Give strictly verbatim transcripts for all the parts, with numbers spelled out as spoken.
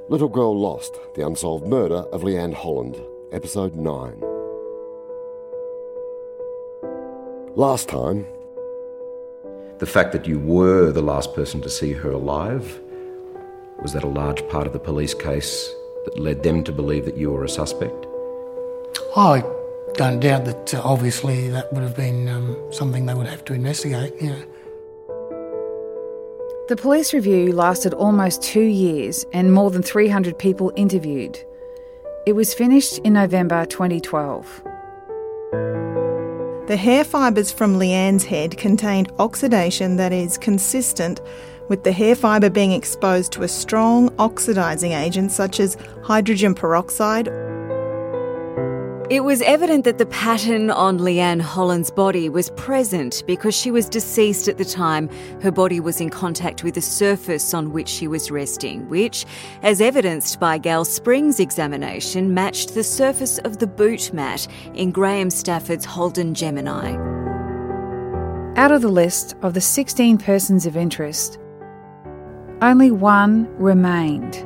Little Girl Lost, the unsolved murder of Leanne Holland, episode nine. Last time... The fact that you were the last person to see her alive, was that a large part of the police case that led them to believe that you were a suspect? I don't doubt that uh, obviously that would have been um, something they would have to investigate, yeah. The police review lasted almost two years and more than three hundred people interviewed. It was finished in November twenty twelve. The hair fibres from Leanne's head contained oxidation that is consistent with the hair fibre being exposed to a strong oxidising agent such as hydrogen peroxide. It was evident that the pattern on Leanne Holland's body was present because she was deceased at the time her body was in contact with the surface on which she was resting, which, as evidenced by Gail Spring's examination, matched the surface of the boot mat in Graham Stafford's Holden Gemini. Out of the list of the sixteen persons of interest, only one remained.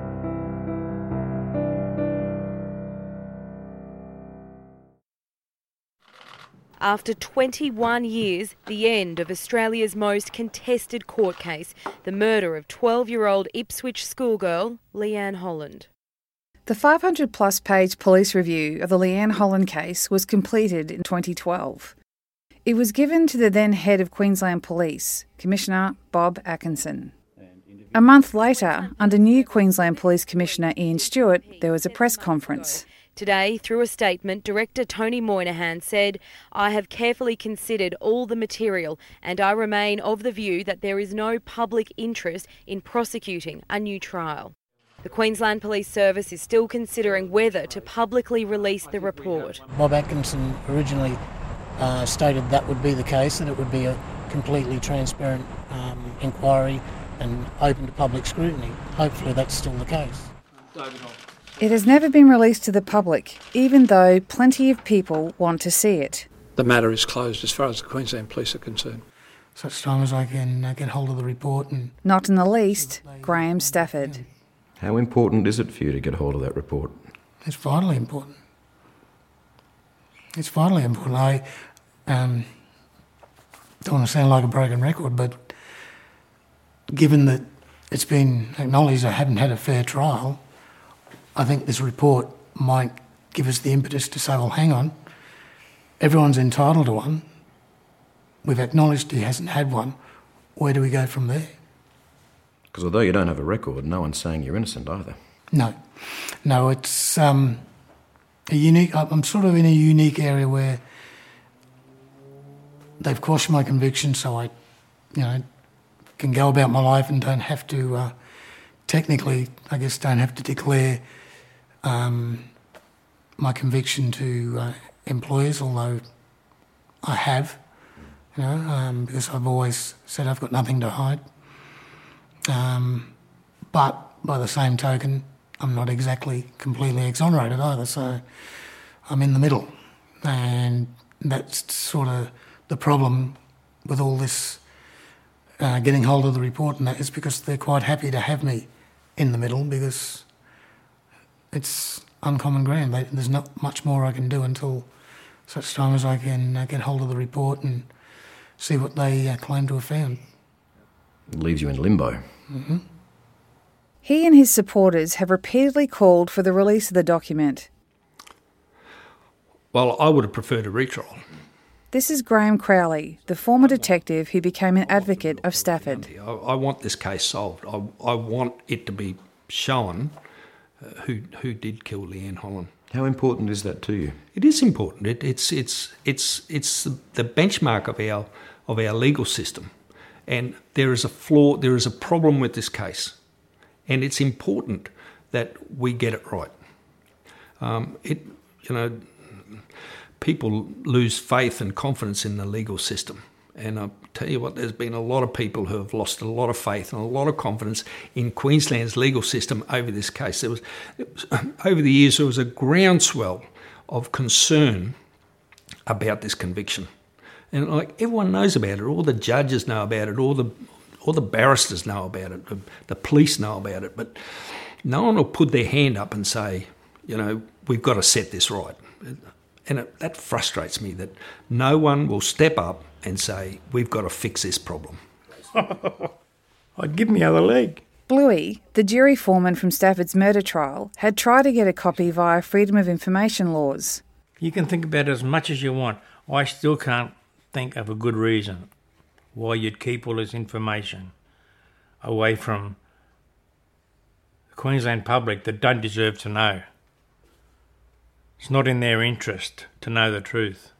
After twenty-one years, the end of Australia's most contested court case, the murder of twelve-year-old Ipswich schoolgirl Leanne Holland. The five hundred plus page police review of the Leanne Holland case was completed in twenty twelve. It was given to the then head of Queensland Police, Commissioner Bob Atkinson. A month later, under new Queensland Police Commissioner Ian Stewart, there was a press conference. Today, through a statement, Director Tony Moynihan said, "I have carefully considered all the material and I remain of the view that there is no public interest in prosecuting a new trial." The Queensland Police Service is still considering whether to publicly release the report. Bob Atkinson originally uh, stated that would be the case, that it would be a completely transparent um, inquiry and open to public scrutiny. Hopefully that's still the case. It has never been released to the public, even though plenty of people want to see it. The matter is closed as far as the Queensland Police are concerned. Such time as I can uh, get hold of the report and... Not in the least, Graham Stafford. How important is it for you to get hold of that report? It's vitally important. It's vitally important. I um, don't want to sound like a broken record, but given that it's been acknowledged I haven't had a fair trial, I think this report might give us the impetus to say, well, hang on, everyone's entitled to one. We've acknowledged he hasn't had one. Where do we go from there? Because although you don't have a record, no one's saying you're innocent either. No. No, it's um, a unique... I'm sort of in a unique area where they've quashed my conviction, so I, you know, can go about my life and don't have to... Uh, technically, I guess, don't have to declare um, my conviction to uh, employers, although I have, you know, um, because I've always said I've got nothing to hide. Um, but by the same token, I'm not exactly completely exonerated either, so I'm in the middle. And that's sort of the problem with all this uh, getting hold of the report, and that is because they're quite happy to have me in the middle because it's uncommon ground. There's not much more I can do until such time as I can uh, get hold of the report and see what they uh, claim to have found. It leaves you in limbo. Mm-hmm. He and his supporters have repeatedly called for the release of the document. Well, I would have preferred a retrial. This is Graham Crowley, the former detective who became an advocate of Stafford. I, I want this case solved. I, I want it to be shown uh, who who did kill Leanne Holland. How important is that to you? It is important. It, it's it's it's it's the benchmark of our of our legal system, and there is a flaw. There is a problem with this case, and it's important that we get it right. Um, it you know. People lose faith and confidence in the legal system. And I'll tell you what, there's been a lot of people who have lost a lot of faith and a lot of confidence in Queensland's legal system over this case. There was, it was over the years, there was a groundswell of concern about this conviction. And like everyone knows about it, all the judges know about it, all the all the barristers know about it, the, the police know about it. But no one will put their hand up and say, you know, we've got to set this right. And it, that frustrates me, that no one will step up and say, we've got to fix this problem. I'd give me other leg. Bluey, the jury foreman from Stafford's murder trial, had tried to get a copy via Freedom of Information laws. You can think about it as much as you want. I still can't think of a good reason why you'd keep all this information away from the Queensland public that don't deserve to know. It's not in their interest to know the truth.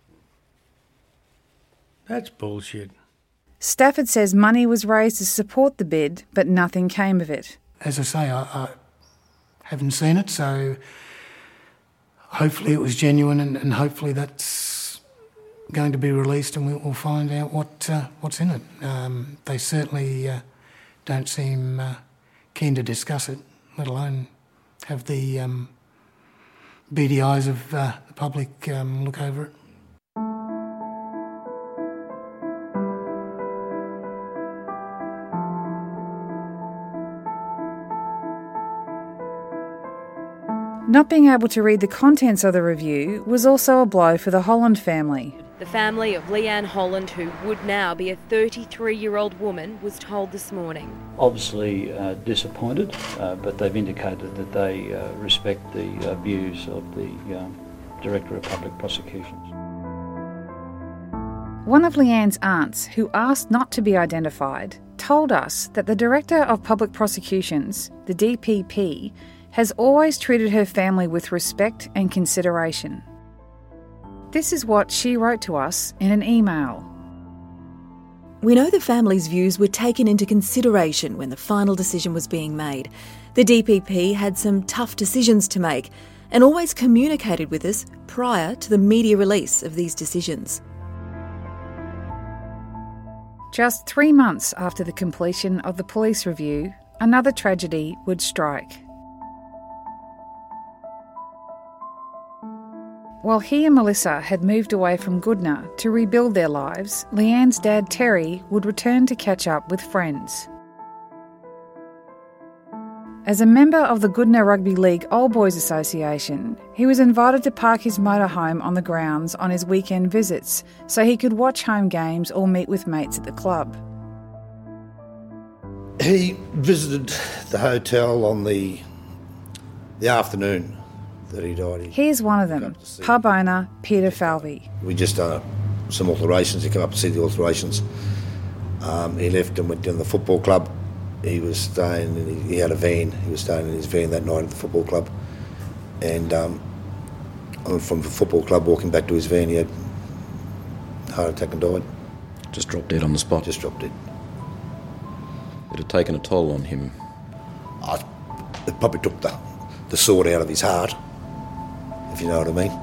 That's bullshit. Stafford says money was raised to support the bid, but nothing came of it. As I say, I, I haven't seen it, so hopefully it was genuine, and, and hopefully that's going to be released and we'll find out what uh, what's in it. Um, they certainly uh, don't seem uh, keen to discuss it, let alone have the um, beady eyes of uh, the public um, look over it. Not being able to read the contents of the review was also a blow for the Holland family. The family of Leanne Holland, who would now be a thirty-three-year-old woman, was told this morning. Obviously uh, disappointed, uh, but they've indicated that they uh, respect the uh, views of the um, Director of Public Prosecutions. One of Leanne's aunts, who asked not to be identified, told us that the Director of Public Prosecutions, the D P P, has always treated her family with respect and consideration. This is what she wrote to us in an email. We know the family's views were taken into consideration when the final decision was being made. The D P P had some tough decisions to make and always communicated with us prior to the media release of these decisions. Just three months after the completion of the police review, another tragedy would strike. While he and Melissa had moved away from Goodna to rebuild their lives, Leanne's dad Terry would return to catch up with friends. As a member of the Goodna Rugby League Old Boys Association, he was invited to park his motorhome on the grounds on his weekend visits so he could watch home games or meet with mates at the club. He visited the hotel on the the afternoon that he died. Here's one of them, pub owner Peter Falvey. We just done some alterations. He came up to see the alterations. Um, he left and went down to the football club. He was staying, in, he had a van. He was staying in his van that night at the football club. And um, from the football club, walking back to his van, he had a heart attack and died. Just dropped dead on the spot? Just dropped dead. It had taken a toll on him? I, it probably took the, the sword out of his heart, if you know what I mean.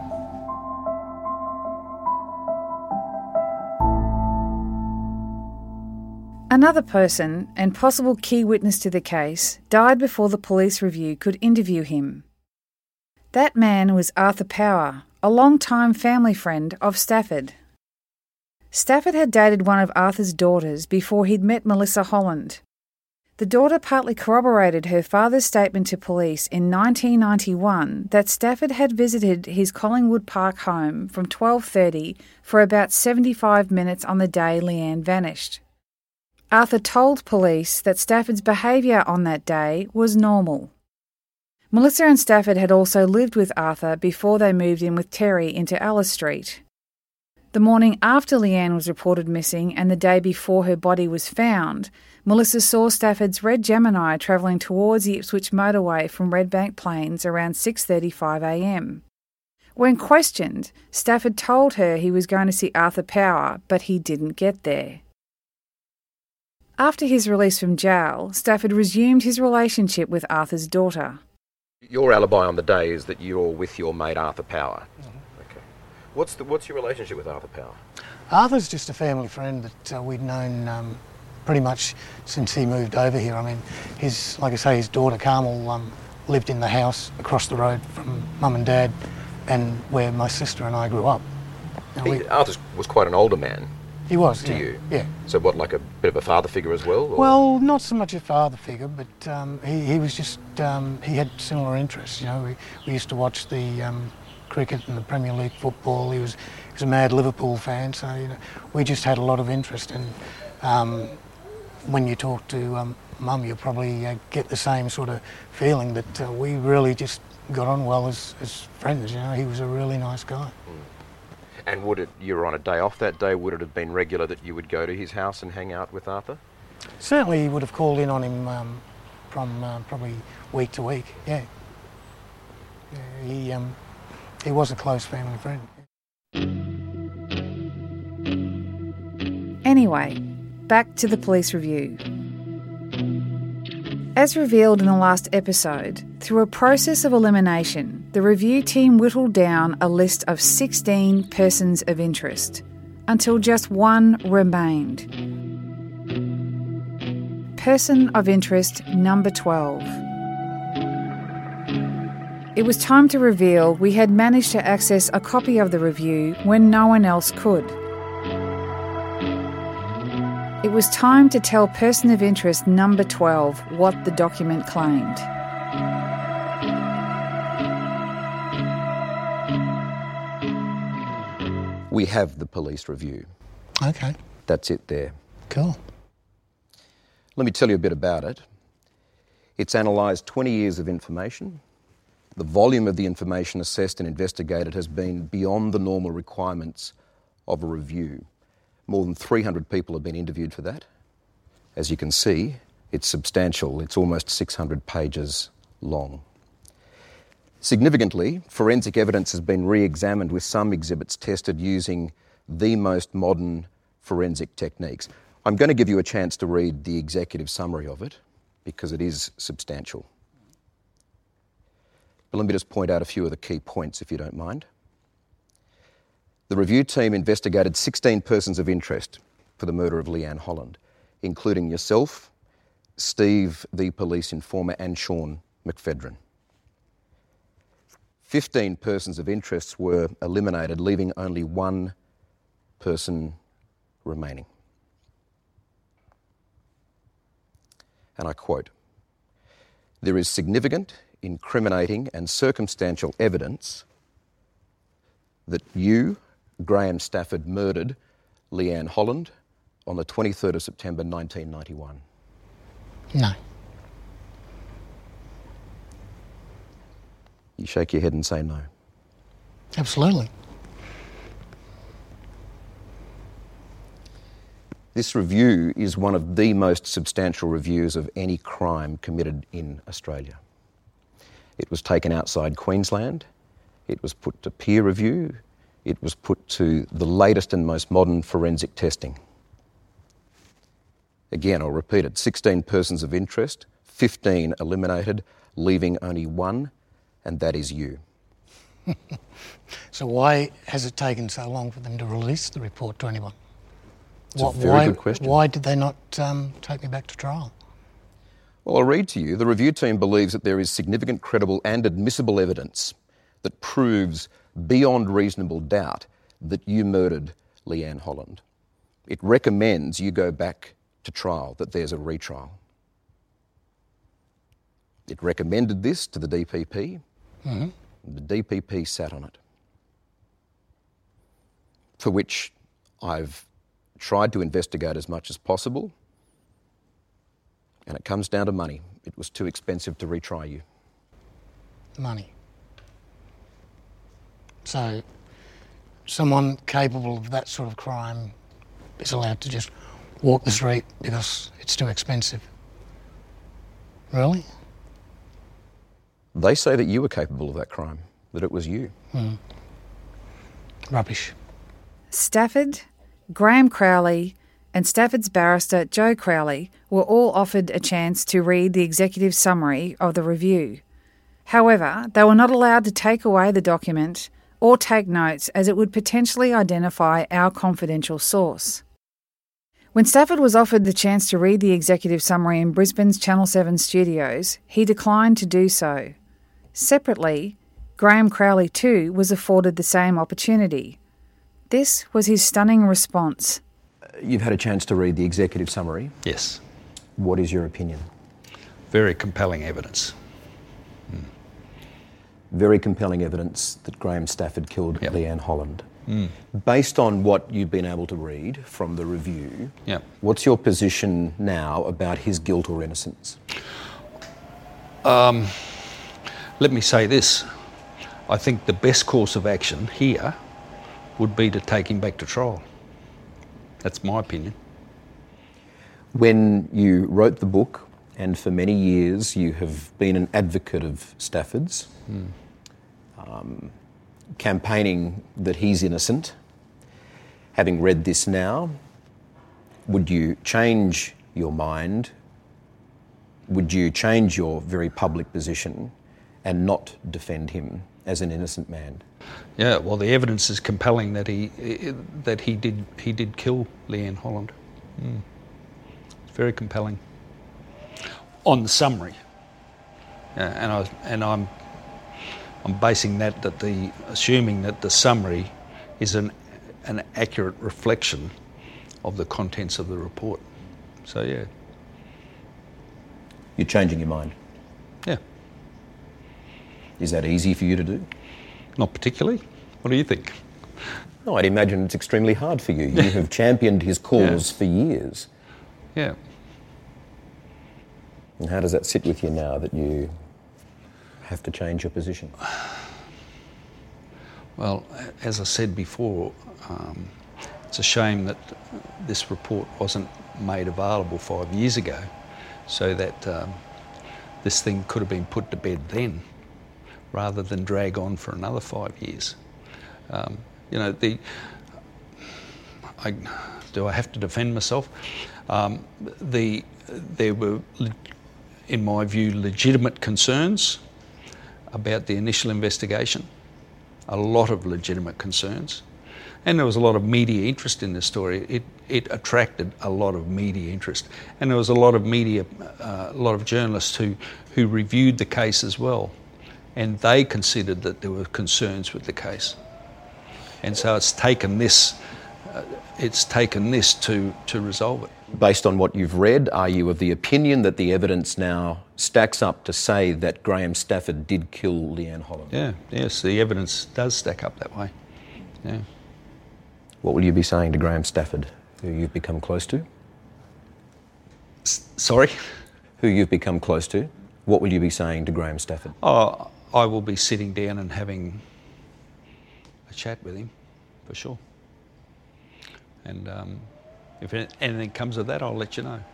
Another person, and possible key witness to the case, died before the police review could interview him. That man was Arthur Power, a long-time family friend of Stafford. Stafford had dated one of Arthur's daughters before he'd met Melissa Holland. The daughter partly corroborated her father's statement to police in nineteen ninety-one that Stafford had visited his Collingwood Park home from twelve thirty for about seventy-five minutes on the day Leanne vanished. Arthur told police that Stafford's behaviour on that day was normal. Melissa and Stafford had also lived with Arthur before they moved in with Terry into Alice Street. The morning after Leanne was reported missing and the day before her body was found, Melissa saw Stafford's red Gemini travelling towards the Ipswich motorway from Redbank Plains around six thirty-five a m. When questioned, Stafford told her he was going to see Arthur Power, but he didn't get there. After his release from jail, Stafford resumed his relationship with Arthur's daughter. Your alibi on the day is that you're with your mate Arthur Power. Mm-hmm. Okay. What's the, what's your relationship with Arthur Power? Arthur's just a family friend that uh, we'd known um, pretty much since he moved over here. I mean, his, like I say, his daughter Carmel um, lived in the house across the road from Mum and Dad, and where my sister and I grew up. He, we, Arthur was quite an older man. He was, to yeah. you? Yeah. So what, like a bit of a father figure as well? Or? Well, not so much a father figure, but um, he, he was just, um, he had similar interests, you know. We, we used to watch the um, cricket and the Premier League football. He was, he was a mad Liverpool fan, so, you know, we just had a lot of interest. And um, when you talk to um, Mum, you'll probably uh, get the same sort of feeling that uh, we really just got on well as, as friends, you know. He was a really nice guy. Mm. And would it, you were on a day off that day, would it have been regular that you would go to his house and hang out with Arthur? Certainly he would have called in on him um, from uh, probably week to week, yeah. yeah he, um, he was a close family friend. Anyway, back to the police review. As revealed in the last episode, through a process of elimination, the review team whittled down a list of sixteen persons of interest, until just one remained. Person of interest number twelve. It was time to reveal we had managed to access a copy of the review when no one else could. It was time to tell person of interest number twelve what the document claimed. We have the police review. Okay. That's it there. Cool. Let me tell you a bit about it. It's analysed twenty years of information. The volume of the information assessed and investigated has been beyond the normal requirements of a review. More than three hundred people have been interviewed for that. As you can see, it's substantial. It's almost six hundred pages long. Significantly, forensic evidence has been re-examined with some exhibits tested using the most modern forensic techniques. I'm going to give you a chance to read the executive summary of it because it is substantial. But let me just point out a few of the key points, if you don't mind. The review team investigated sixteen persons of interest for the murder of Leanne Holland, including yourself, Steve, the police informer, and Sean McPhedran. fifteen persons of interest were eliminated, leaving only one person remaining. And I quote, "There is significant, incriminating and circumstantial evidence that you, Graham Stafford, murdered Leanne Holland on the twenty-third of September nineteen ninety-one. No. You shake your head and say no. Absolutely. This review is one of the most substantial reviews of any crime committed in Australia. It was taken outside Queensland. It was put to peer review. It was put to the latest and most modern forensic testing. Again, I'll repeat it, sixteen persons of interest, fifteen eliminated, leaving only one, and that is you. So why has it taken so long for them to release the report to anyone? It's what, a very why, good question. Why did they not um, take me back to trial? Well, I'll read to you. The review team believes that there is significant, credible and admissible evidence that proves beyond reasonable doubt that you murdered Leanne Holland. It recommends you go back to trial, that there's a retrial. It recommended this to the D P P. Mm-hmm. The D P P sat on it, for which I've tried to investigate as much as possible, and it comes down to money. It was too expensive to retry you. Money. So someone capable of that sort of crime is allowed to just walk the street because it's too expensive. Really? They say that you were capable of that crime, that it was you. Hmm. Rubbish. Stafford, Graham Crowley and Stafford's barrister Joe Crowley were all offered a chance to read the executive summary of the review. However, they were not allowed to take away the document or take notes as it would potentially identify our confidential source. When Stafford was offered the chance to read the executive summary in Brisbane's Channel seven studios, he declined to do so. Separately, Graham Crowley too was afforded the same opportunity. This was his stunning response. You've had a chance to read the executive summary. Yes. What is your opinion? Very compelling evidence. Mm. Very compelling evidence that Graham Stafford killed yep. Leanne Holland. Mm. Based on what you've been able to read from the review, yep. what's your position now about his guilt or innocence? Um, let me say this. I think the best course of action here would be to take him back to trial. That's my opinion. When you wrote the book, and for many years you have been an advocate of Stafford's, mm. um, campaigning that he's innocent, having read this now, would you change your mind? Would you change your very public position and not defend him as an innocent man? Yeah, well, the evidence is compelling that he that he did he did kill Leanne Holland. Mm. It's very compelling. On the summary, uh, and I and I'm I'm basing that that the assuming that the summary is an an accurate reflection of the contents of the report. So yeah, you're changing your mind. Yeah. Is that easy for you to do? Not particularly. What do you think? No, I'd imagine it's extremely hard for you. You have championed his cause yeah. for years. Yeah. And how does that sit with you now that you have to change your position? Well, as I said before, um, it's a shame that this report wasn't made available five years ago so that um, this thing could have been put to bed then, rather than drag on for another five years. Um, you know, the I, do I have to defend myself? Um, the there were, in my view, legitimate concerns about the initial investigation. A lot of legitimate concerns, and there was a lot of media interest in this story. It it attracted a lot of media interest, and there was a lot of media, uh, a lot of journalists who who reviewed the case as well. And they considered that there were concerns with the case, and so it's taken this, uh, it's taken this to to resolve it. Based on what you've read, are you of the opinion that the evidence now stacks up to say that Graham Stafford did kill Leanne Holland? Yeah, yes, the evidence does stack up that way. Yeah. What will you be saying to Graham Stafford, who you've become close to? S- sorry? Who you've become close to? What will you be saying to Graham Stafford? Oh, I will be sitting down and having a chat with him, for sure. And um, if anything comes of that, I'll let you know.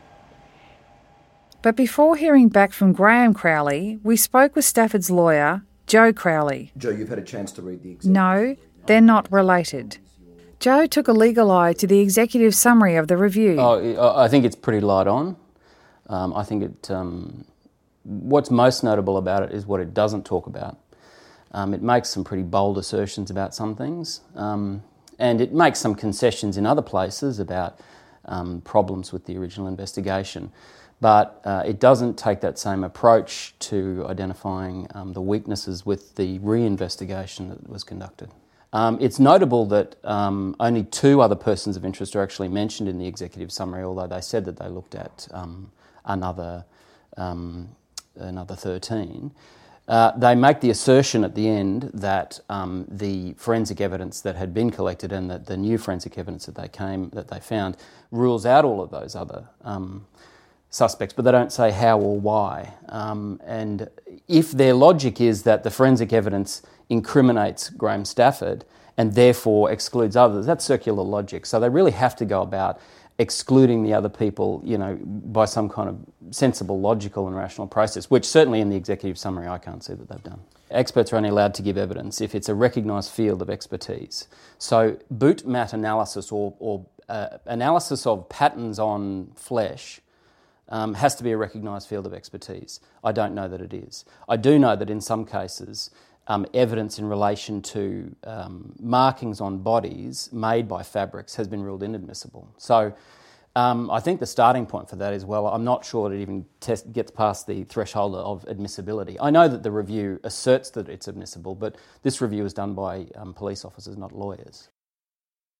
But before hearing back from Graham Crowley, we spoke with Stafford's lawyer, Joe Crowley. Joe, you've had a chance to read the executive. No, they're not related. Joe took a legal eye to the executive summary of the review. Oh, I think it's pretty light on. Um, I think it... Um, What's most notable about it is what it doesn't talk about. Um, it makes some pretty bold assertions about some things, um, and it makes some concessions in other places about um, problems with the original investigation. But uh, it doesn't take that same approach to identifying um, the weaknesses with the re-investigation that was conducted. Um, it's notable that um, only two other persons of interest are actually mentioned in the executive summary, although they said that they looked at um, another um, another thirteen. Uh, they make the assertion at the end that um, the forensic evidence that had been collected and that the new forensic evidence that they came that they found rules out all of those other um, suspects, but they don't say how or why. Um, and if their logic is that the forensic evidence incriminates Graham Stafford and therefore excludes others, that's circular logic. So they really have to go about excluding the other people, you know, by some kind of sensible, logical and rational process, which certainly in the executive summary I can't see that they've done. Experts are only allowed to give evidence if it's a recognised field of expertise. So boot mat analysis or, or uh, analysis of patterns on flesh um, has to be a recognised field of expertise. I don't know that it is. I do know that in some cases Um, evidence in relation to um, markings on bodies made by fabrics has been ruled inadmissible. So um, I think the starting point for that is, well, I'm not sure that it even test, gets past the threshold of admissibility. I know that the review asserts that it's admissible, but this review is done by um, police officers, not lawyers.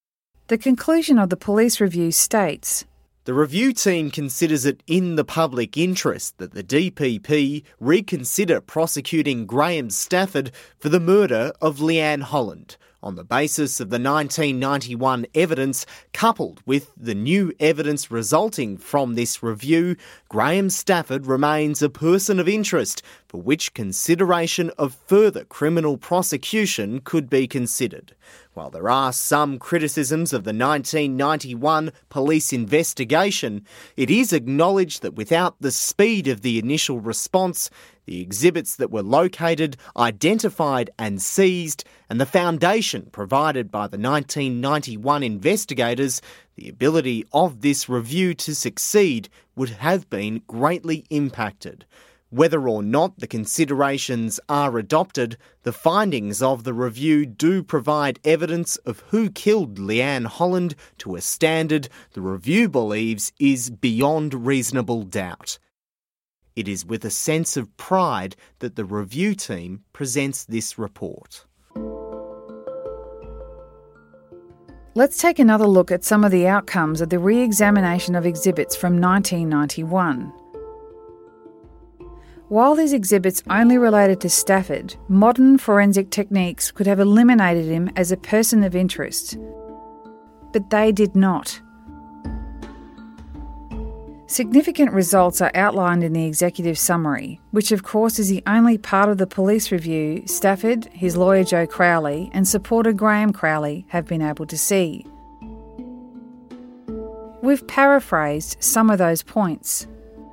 The conclusion of the police review states, "The review team considers it in the public interest that the D P P reconsider prosecuting Graham Stafford for the murder of Leanne Holland on the basis of the nineteen ninety-one evidence coupled with the new evidence resulting from this review. Graham Stafford remains a person of interest for which consideration of further criminal prosecution could be considered. While there are some criticisms of the nineteen ninety-one police investigation, it is acknowledged that without the speed of the initial response, the exhibits that were located, identified and seized, and the foundation provided by the nineteen ninety-one investigators, the ability of this review to succeed would have been greatly impacted. Whether or not the considerations are adopted, the findings of the review do provide evidence of who killed Leanne Holland to a standard the review believes is beyond reasonable doubt. It is with a sense of pride that the review team presents this report." Let's take another look at some of the outcomes of the re-examination of exhibits from nineteen ninety-one. While these exhibits only related to Stafford, modern forensic techniques could have eliminated him as a person of interest. But they did not. Significant results are outlined in the executive summary, which of course is the only part of the police review Stafford, his lawyer Joe Crowley and supporter Graham Crowley have been able to see. We've paraphrased some of those points.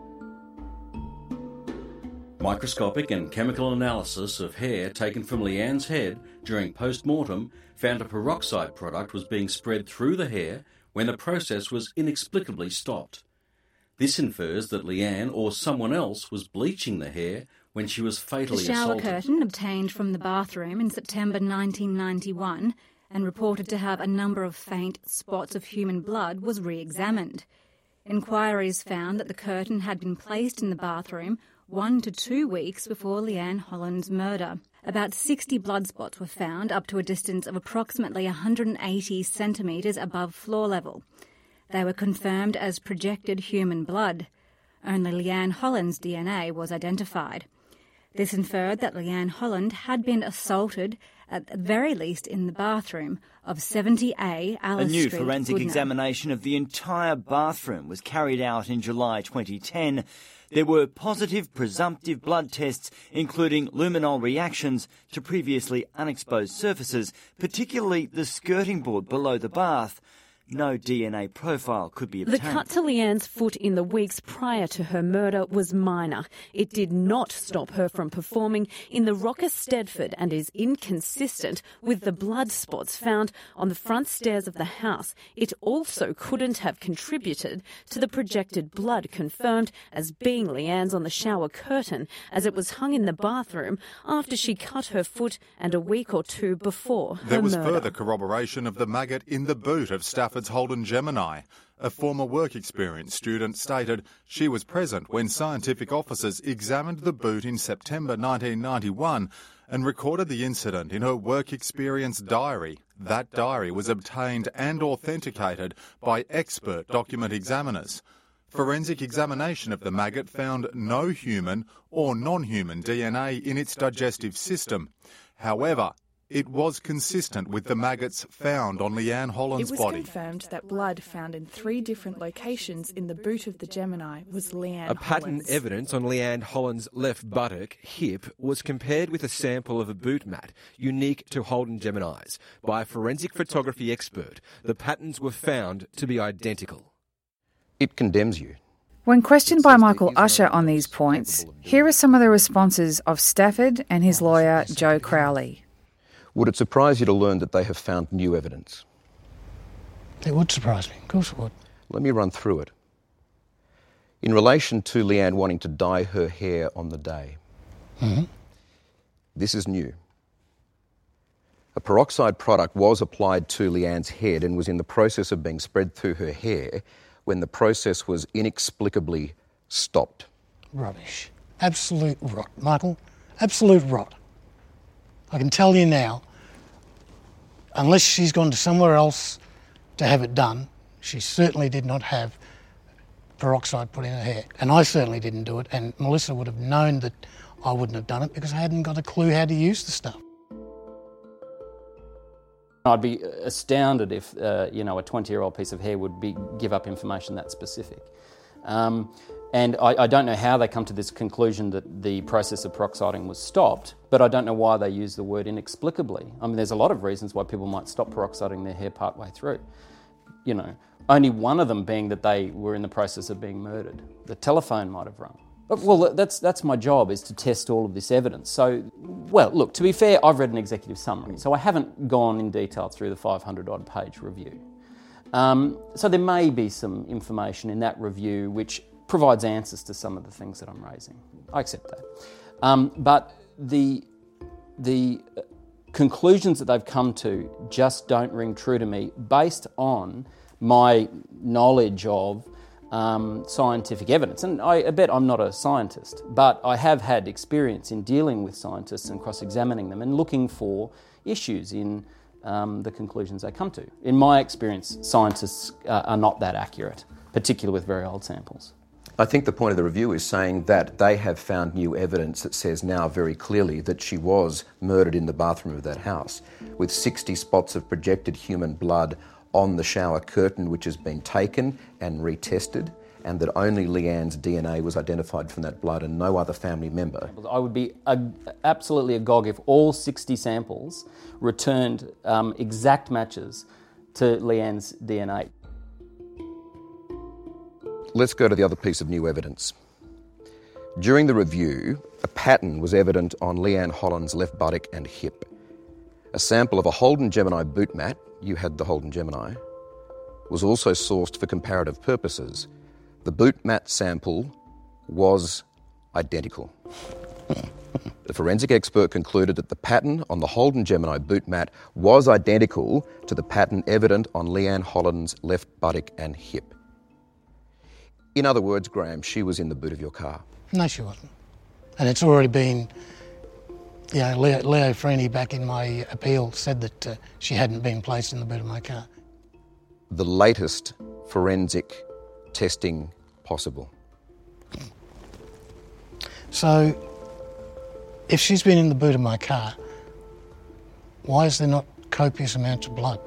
Microscopic and chemical analysis of hair taken from Leanne's head during post-mortem found a peroxide product was being spread through the hair when the process was inexplicably stopped. This infers that Leanne or someone else was bleaching the hair when she was fatally assaulted. The shower assaulted. curtain obtained from the bathroom in September nineteen ninety-one and reported to have a number of faint spots of human blood was re-examined. Inquiries found that the curtain had been placed in the bathroom one to two weeks before Leanne Holland's murder. About sixty blood spots were found up to a distance of approximately one hundred eighty centimetres above floor level. They were confirmed as projected human blood. Only Leanne Holland's D N A was identified. This inferred that Leanne Holland had been assaulted, at the very least in the bathroom, of seventy A Alice A new Street, forensic Goodna. examination of the entire bathroom was carried out in July twenty ten. There were positive presumptive blood tests, including luminol reactions to previously unexposed surfaces, particularly the skirting board below the bath. No D N A profile could be obtained. The cut to Leanne's foot in the weeks prior to her murder was minor. It did not stop her from performing in the Rocker Stedford and is inconsistent with the blood spots found on the front stairs of the house. It also couldn't have contributed to the projected blood confirmed as being Leanne's on the shower curtain, as it was hung in the bathroom after she cut her foot and a week or two before her There was murder. further corroboration of the maggot in the boot of Stafford's Holden Gemini. A former work experience student stated she was present when scientific officers examined the boot in September nineteen ninety-one and recorded the incident in her work experience diary. That diary was obtained and authenticated by expert document examiners. Forensic examination of the maggot found no human or non-human D N A in its digestive system. However, it was consistent with the maggots found on Leanne Holland's body. It was body. confirmed that blood found in three different locations in the boot of the Gemini was Leanne A pattern Holland's. evidence on Leanne Holland's left buttock, hip, was compared with a sample of a boot mat, unique to Holden Geminis, by a forensic photography expert. The patterns were found to be identical. It condemns you. When questioned by Michael Usher on these points, here are some of the responses of Stafford and his lawyer Joe Crowley. Would it surprise you to learn that they have found new evidence? It would surprise me. Of course it would. Let me run through it. In relation to Leanne wanting to dye her hair on the day, Mm-hmm. this is new. A peroxide product was applied to Leanne's head and was in the process of being spread through her hair when the process was inexplicably stopped. Rubbish. Absolute rot, Michael. Absolute rot. I can tell you now, unless she's gone to somewhere else to have it done. She certainly did not have peroxide put in her hair, and I certainly didn't do it, and Melissa would have known that I wouldn't have done it because I hadn't got a clue how to use the stuff. I'd be astounded if uh, you know, a twenty-year-old piece of hair would be, give up information that specific. Um, and I, I don't know how they come to this conclusion that the process of peroxiding was stopped, but I don't know why they use the word inexplicably. I mean, there's a lot of reasons why people might stop peroxiding their hair partway through. You know, only one of them being that they were in the process of being murdered. The telephone might have rung. Well, that's that's my job, is to test all of this evidence. So, well, look, to be fair, I've read an executive summary, so I haven't gone in detail through the five hundred odd page review. Um, so there may be some information in that review which provides answers to some of the things that I'm raising. I accept that. Um, but the, the conclusions that they've come to just don't ring true to me based on my knowledge of Um, scientific evidence. And I, I bet I'm not a scientist, but I have had experience in dealing with scientists and cross-examining them and looking for issues in um, the conclusions they come to. In my experience, scientists uh, are not that accurate, particularly with very old samples. I think the point of the review is saying that they have found new evidence that says now very clearly that she was murdered in the bathroom of that house, with sixty spots of projected human blood on the shower curtain, which has been taken and retested, and that only Leanne's D N A was identified from that blood and no other family member. I would be ag- absolutely agog if all sixty samples returned um, exact matches to Leanne's D N A. Let's go to the other piece of new evidence. During the review, a pattern was evident on Leanne Holland's left buttock and hip. A sample of a Holden Gemini boot mat, you had the Holden Gemini, was also sourced for comparative purposes. The boot mat sample was identical. The forensic expert concluded that the pattern on the Holden Gemini boot mat was identical to the pattern evident on Leanne Holland's left buttock and hip. In other words, Graham, she was in the boot of your car. No, she wasn't. And it's already been... Yeah, Leo, Leo Freeney, back in my appeal, said that uh, she hadn't been placed in the boot of my car. The latest forensic testing possible. So, if she's been in the boot of my car, why is there not copious amounts of blood?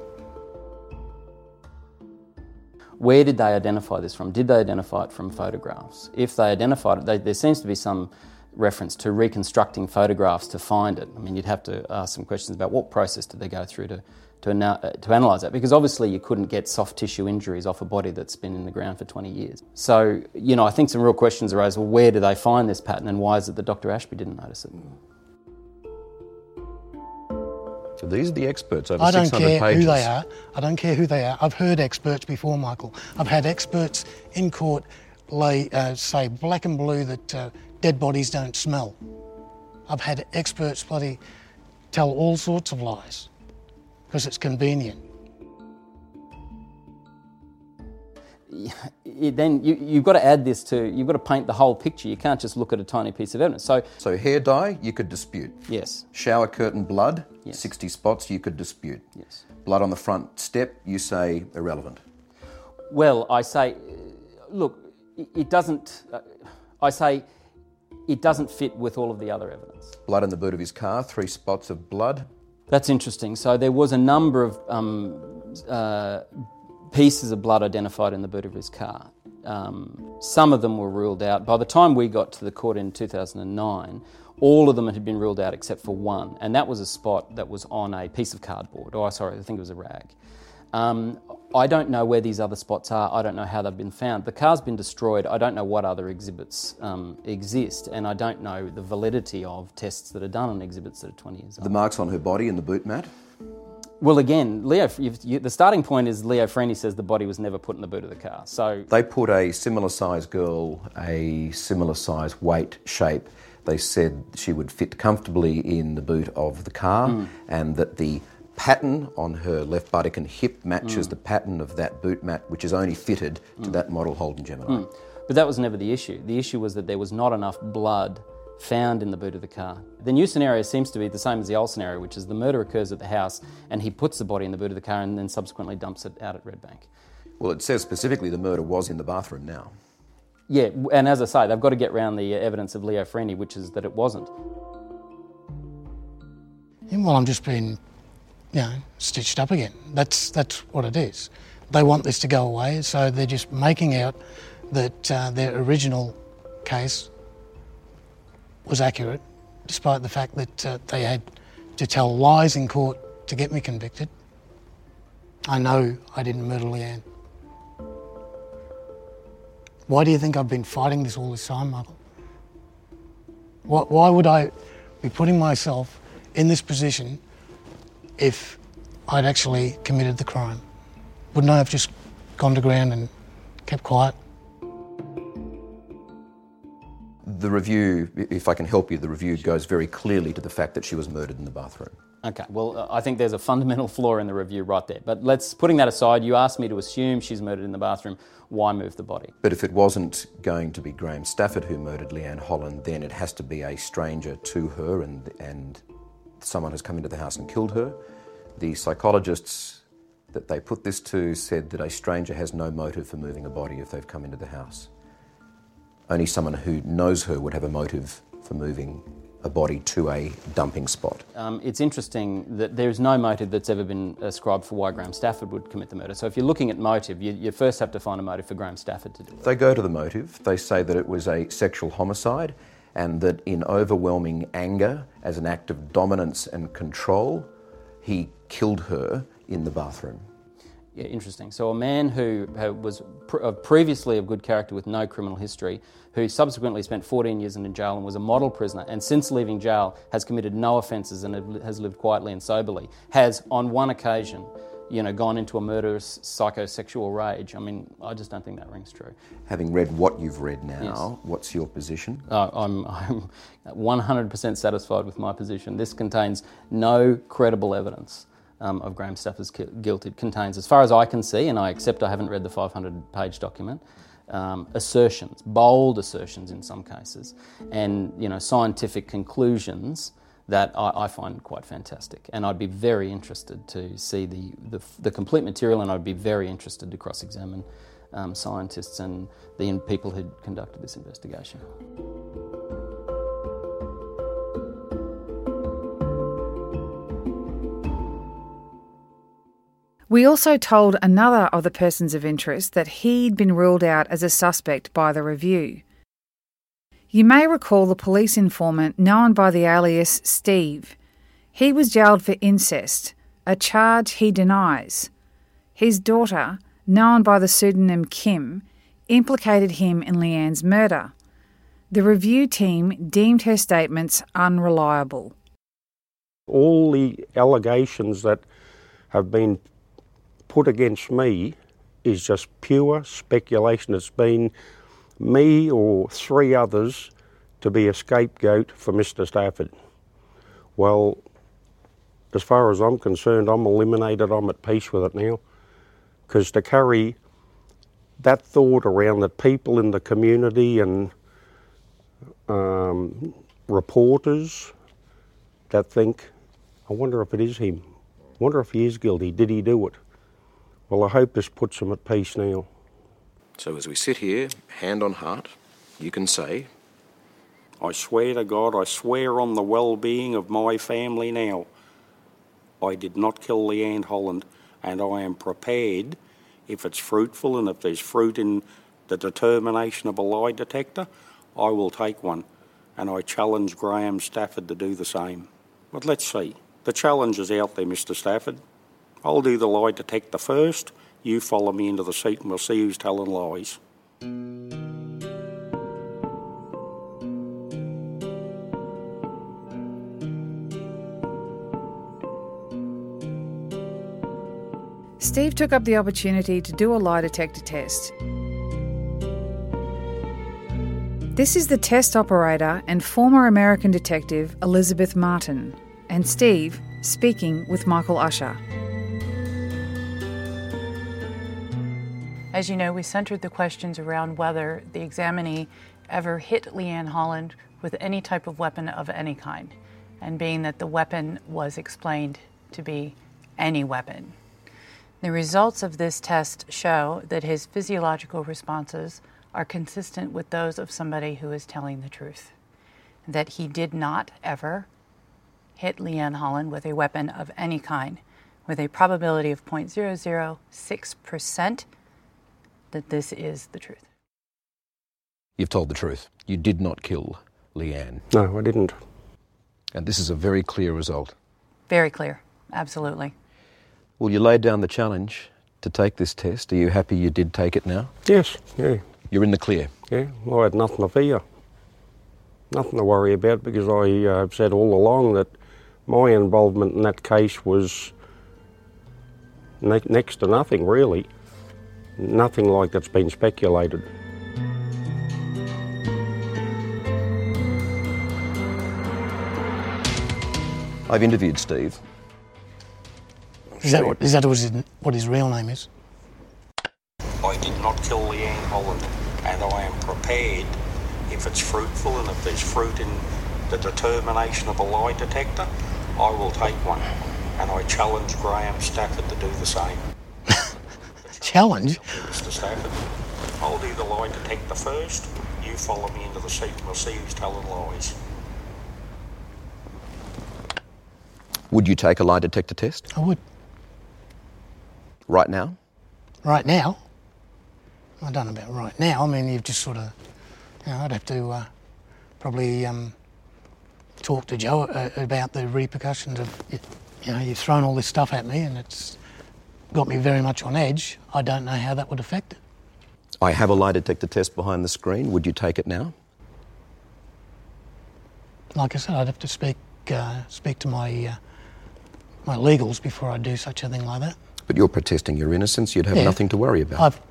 Where did they identify this from? Did they identify it from photographs? If they identified it, they, there seems to be some reference to reconstructing photographs to find it. I mean, you'd have to ask some questions about what process did they go through to to, ana- to analyse that, because obviously you couldn't get soft tissue injuries off a body that's been in the ground for twenty years. So, you know, I think some real questions arose. Well, where do they find this pattern, and why is it that Doctor Ashby didn't notice it? So these are the experts over I don't six hundred care pages. who they are. I don't care who they are. I've heard experts before, Michael. I've had experts in court lay, uh, say black and blue that uh, dead bodies don't smell. I've had experts bloody tell all sorts of lies because it's convenient. Then you, you've got to add this to, you've got to paint the whole picture. You can't just look at a tiny piece of evidence. So, so hair dye, you could dispute. Yes. Shower curtain blood, yes. sixty spots, you could dispute. Yes. Blood on the front step, you say irrelevant. Well, I say, look, it doesn't, uh, I say it doesn't fit with all of the other evidence. Blood in the boot of his car, three spots of blood. That's interesting. So there was a number of um, uh, pieces of blood identified in the boot of his car. Um, some of them were ruled out. By the time we got to the court in two thousand nine, all of them had been ruled out except for one, and that was a spot that was on a piece of cardboard. Oh, sorry, I think it was a rag. Um, I don't know where these other spots are. I don't know how they've been found. The car's been destroyed. I don't know what other exhibits um, exist, and I don't know the validity of tests that are done on exhibits that are twenty years old. The marks on her body in the boot mat? Well, again, Leo, you've, you, the starting point is Leo Freeney says the body was never put in the boot of the car. So they put a similar size girl, a similar size weight, shape. They said she would fit comfortably in the boot of the car, mm. and that the pattern on her left buttock and hip matches mm. the pattern of that boot mat, which is only fitted to mm. that model Holden Gemini. Mm. But that was never the issue. The issue was that there was not enough blood found in the boot of the car. The new scenario seems to be the same as the old scenario, which is the murder occurs at the house and he puts the body in the boot of the car and then subsequently dumps it out at Redbank. Well, it says specifically the murder was in the bathroom now. Yeah, and as I say, they've got to get round the evidence of Leo Ferrendi, which is that it wasn't. Yeah, well, I'm just being, you know, stitched up again. That's that's what it is. They want this to go away, so they're just making out that uh, their original case was accurate, despite the fact that uh, they had to tell lies in court to get me convicted. I know I didn't murder Leanne. Why do you think I've been fighting this all this time, Michael? Why, why would I be putting myself in this position if I'd actually committed the crime? Wouldn't I have just gone to ground and kept quiet? The review, if I can help you, the review goes very clearly to the fact that she was murdered in the bathroom. Okay, well, uh, I think there's a fundamental flaw in the review right there. But let's, putting that aside, you asked me to assume she's murdered in the bathroom. Why move the body? But if it wasn't going to be Graham Stafford who murdered Leanne Holland, then it has to be a stranger to her and, and someone has come into the house and killed her. The psychologists that they put this to said that a stranger has no motive for moving a body if they've come into the house. Only someone who knows her would have a motive for moving a body to a dumping spot. Um, it's interesting that there's no motive that's ever been ascribed for why Graham Stafford would commit the murder. So if you're looking at motive, you, you first have to find a motive for Graham Stafford to do it. They go to the motive. They say that it was a sexual homicide and that in overwhelming anger, as an act of dominance and control, he killed her in the bathroom. Yeah, interesting. So a man who was pr- previously of good character with no criminal history, who subsequently spent fourteen years in jail and was a model prisoner, and since leaving jail has committed no offences and has lived quietly and soberly, has on one occasion, you know, gone into a murderous psychosexual rage. I mean, I just don't think that rings true. Having read what you've read now, Yes. What's your position? Uh, I'm, I'm one hundred percent satisfied with my position. This contains no credible evidence Um, of Graham Stafford's guilt. It contains, as far as I can see, and I accept I haven't read the five hundred page document, um, assertions, bold assertions in some cases, and you know scientific conclusions that I, I find quite fantastic. And I'd be very interested to see the, the, the complete material, and I'd be very interested to cross-examine um, scientists and the people who conducted this investigation. We also told another of the persons of interest that he'd been ruled out as a suspect by the review. You may recall the police informant known by the alias Steve. He was jailed for incest, a charge he denies. His daughter, known by the pseudonym Kim, implicated him in Leanne's murder. The review team deemed her statements unreliable. All the allegations that have been put against me is just pure speculation. It's been me or three others to be a scapegoat for Mister Stafford. Well, as far as I'm concerned, I'm eliminated. I'm at peace with it now. Because to carry that thought around that people in the community and um, reporters that think, I wonder if it is him. I wonder if he is guilty. Did he do it? Well, I hope this puts him at peace now. So as we sit here, hand on heart, you can say, I swear to God, I swear on the well-being of my family now, I did not kill Leanne Holland, and I am prepared, if it's fruitful and if there's fruit in the determination of a lie detector, I will take one, and I challenge Graham Stafford to do the same. But let's see. The challenge is out there, Mister Stafford. I'll do the lie detector first, you follow me into the seat and we'll see who's telling lies. Steve took up the opportunity to do a lie detector test. This is the test operator and former American detective Elizabeth Martin, and Steve speaking with Michael Usher. As you know, we centered the questions around whether the examinee ever hit Leanne Holland with any type of weapon of any kind, and being that the weapon was explained to be any weapon. The results of this test show that his physiological responses are consistent with those of somebody who is telling the truth, that he did not ever hit Leanne Holland with a weapon of any kind, with a probability of zero point zero zero six percent that this is the truth. You've told the truth. You did not kill Leanne. No, I didn't. And this is a very clear result. Very clear, absolutely. Well, you laid down the challenge to take this test. Are you happy you did take it now? Yes, yeah. You're in the clear? Yeah, well, I had nothing to fear. Nothing to worry about, because I uh, have said all along that my involvement in that case was ne- next to nothing, really. Nothing like that's been speculated. I've interviewed Steve. Is that what, is that what his, what his real name is? I did not kill Leanne Holland, and I am prepared, if it's fruitful and if there's fruit in the determination of a lie detector, I will take one. And I challenge Graham Stafford to do the same. Challenge? Mister Stafford, I'll do the lie detector first. You follow me into the seat and we'll see who's telling lies. Would you take a lie detector test? I would. Right now? Right now? I don't know about right now. I mean, you've just sort of, you know, I'd have to uh, probably um, talk to Joe uh, about the repercussions of, you know, you've thrown all this stuff at me and it's got me very much on edge. I don't know how that would affect it. I have a lie detector test behind the screen. Would you take it now? Like I said, I'd have to speak uh, speak to my uh, my legals before I do such a thing like that. But you're protesting your innocence. You'd have Yeah. nothing to worry about. I've...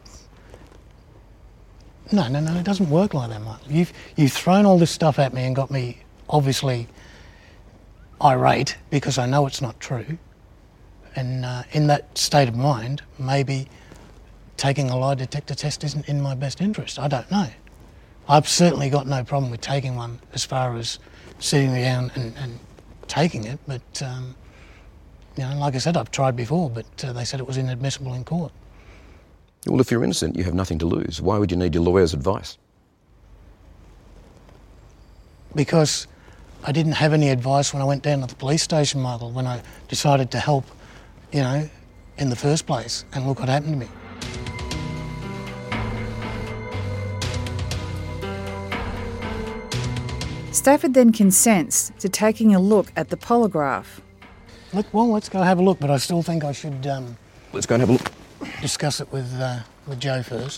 No, no, no, it doesn't work like that, Mark. You've, you've thrown all this stuff at me and got me obviously irate because I know it's not true. And uh, in that state of mind, maybe taking a lie detector test isn't in my best interest. I don't know. I've certainly got no problem with taking one as far as sitting down and, and taking it, but um, you know, like I said, I've tried before, but uh, they said it was inadmissible in court. Well, if you're innocent, you have nothing to lose. Why would you need your lawyer's advice? Because I didn't have any advice when I went down to the police station, Michael, when I decided to help, you know, in the first place, and look what happened to me. Stafford then consents to taking a look at the polygraph. Look, well, let's go have a look, but I still think I should um, Let's go and have a look. discuss it with, uh, with Joe first.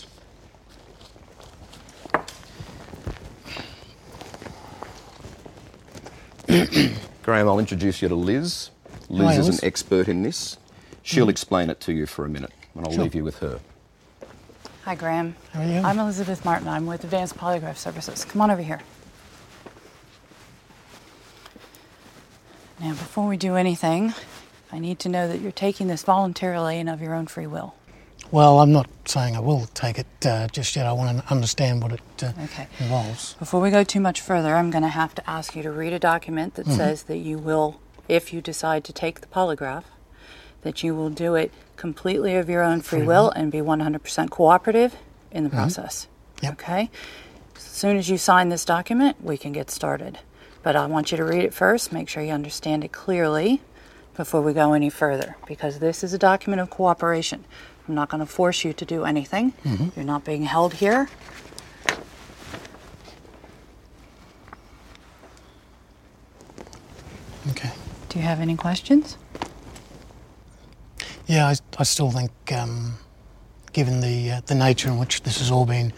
Graham, I'll introduce you to Liz. Liz Hi, is Liz. an expert in this. She'll Mm. explain it to you for a minute, and I'll Sure. leave you with her. Hi, Graham. How are you? I'm Elizabeth Martin. I'm with Advanced Polygraph Services. Come on over here. Now, before we do anything, I need to know that you're taking this voluntarily and of your own free will. Well, I'm not saying I will take it uh, just yet. I want to understand what it uh, Okay. involves. Before we go too much further, I'm going to have to ask you to read a document that Mhm. says that you will, if you decide to take the polygraph, that you will do it completely of your own free Free will will. and be one hundred percent cooperative in the Mhm. process. Yep. Okay? As soon as you sign this document, we can get started. But I want you to read it first, make sure you understand it clearly before we go any further, because this is a document of cooperation. I'm not going to force you to do anything. Mhm. You're not being held here. Okay. Do you have any questions? Yeah, I, I still think, um, given the uh, the nature in which this has all been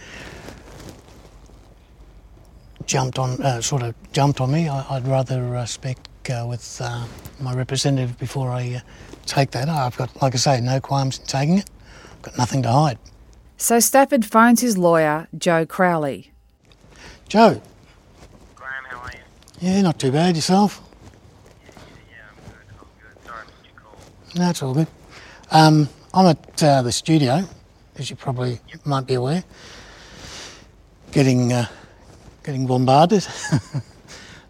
jumped on, uh, sort of jumped on me, I, I'd rather uh, speak uh, with uh, my representative before I uh, take that. I've got, like I say, no qualms in taking it. I've got nothing to hide. So Stafford phones his lawyer, Joe Crowley. Joe. Graham, how are you? Yeah, not too bad. Yourself? Yeah, yeah, yeah, I'm good. I'm good. Sorry I missed your call. No, it's all good. Um, I'm at uh, the studio, as you probably might be aware, getting uh, getting bombarded.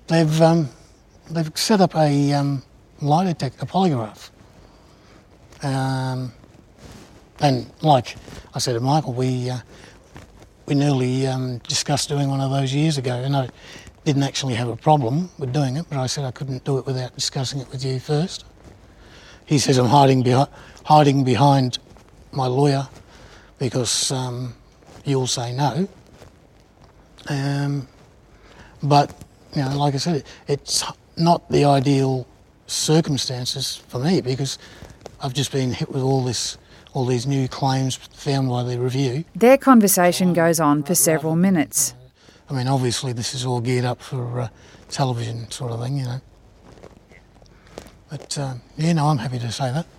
they've um, they've set up a um, lie detector, a polygraph. Um, and like I said to Michael, we uh, we nearly um, discussed doing one of those years ago, and I didn't actually have a problem with doing it, but I said I couldn't do it without discussing it with you first. He says I'm hiding behind hiding behind my lawyer because um, you'll say no. Um, but you know, like I said, it's not the ideal circumstances for me because I've just been hit with all this, all these new claims found by the review. Their conversation goes on for several minutes. I mean, obviously this is all geared up for uh, television sort of thing, you know. But uh, yeah, no, I'm happy to say that.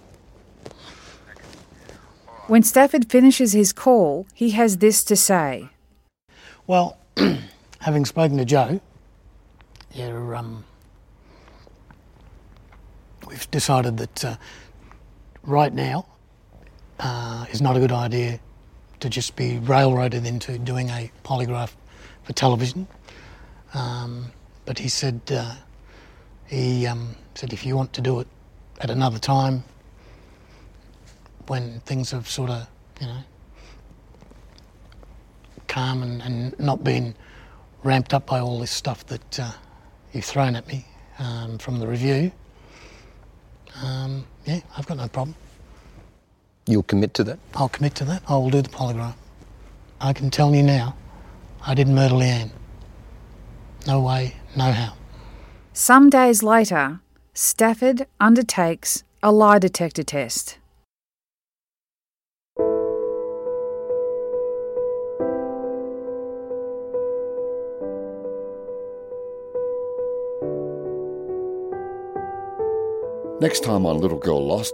When Stafford finishes his call, he has this to say. Well, having spoken to Joe, yeah, um, we've decided that uh, right now uh, is not a good idea to just be railroaded into doing a polygraph for television. Um, but he said uh, he um, said if you want to do it at another time, when things have sort of, you know, calm and, and not been ramped up by all this stuff that uh, you've thrown at me um, from the review, um, yeah, I've got no problem. You'll commit to that? I'll commit to that. I will do the polygraph. I can tell you now, I didn't murder Leanne. No way, no how. Some days later, Stafford undertakes a lie detector test. Next time on Little Girl Lost.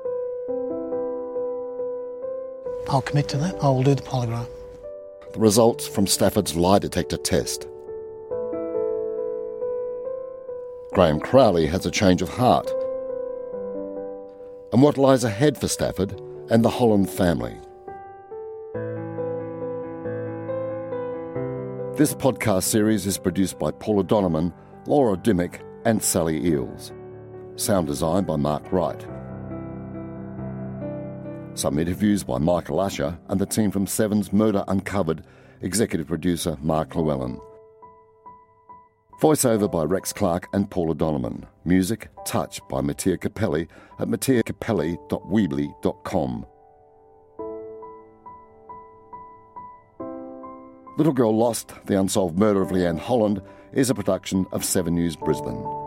I'll commit to that. I will do the polygraph. The results from Stafford's lie detector test. Graham Crowley has a change of heart. And what lies ahead for Stafford and the Holland family. This podcast series is produced by Paula Donovan, Laura Dimmick and Sally Eels. Sound design by Mark Wright. Some interviews by Michael Usher and the team from Seven's Murder Uncovered, executive producer Mark Llewellyn. Voiceover by Rex Clark and Paula Donovan. Music, Touch by Mattia Capelli at mattia capelli dot weebly dot com. Little Girl Lost, The Unsolved Murder of Leanne Holland is a production of Seven News Brisbane.